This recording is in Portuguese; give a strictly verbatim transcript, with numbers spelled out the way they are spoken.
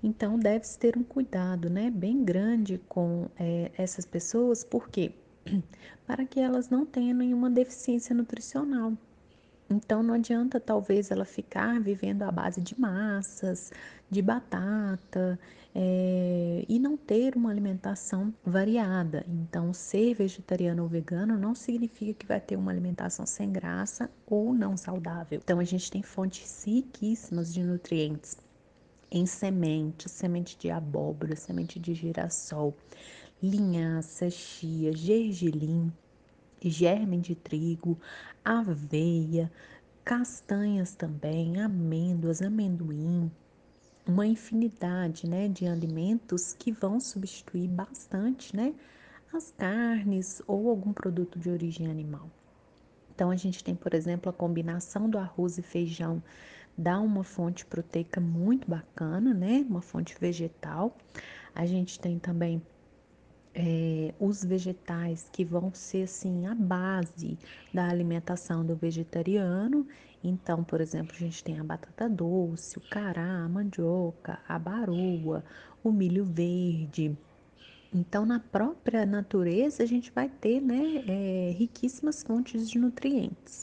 Então deve-se ter um cuidado, né, bem grande com, eh, essas pessoas, por quê? Para que elas não tenham nenhuma deficiência nutricional. Então não adianta talvez ela ficar vivendo à base de massas, de batata, eh, e não ter uma alimentação variada. Então ser vegetariano ou vegano não significa que vai ter uma alimentação sem graça ou não saudável. Então a gente tem fontes riquíssimas de nutrientes em sementes, semente de abóbora, semente de girassol, linhaça, chia, gergelim, germe de trigo, aveia, castanhas também, amêndoas, amendoim, uma infinidade, né, de alimentos que vão substituir bastante, né, as carnes ou algum produto de origem animal. Então a gente tem, por exemplo, a combinação do arroz e feijão dá uma fonte proteica muito bacana, né, uma fonte vegetal. A gente tem também eh, os vegetais que vão ser assim a base da alimentação do vegetariano. Então, por exemplo, a gente tem a batata doce, o cará, a mandioca, a baroa, o milho verde. Então, na própria natureza, a gente vai ter, né, eh, riquíssimas fontes de nutrientes.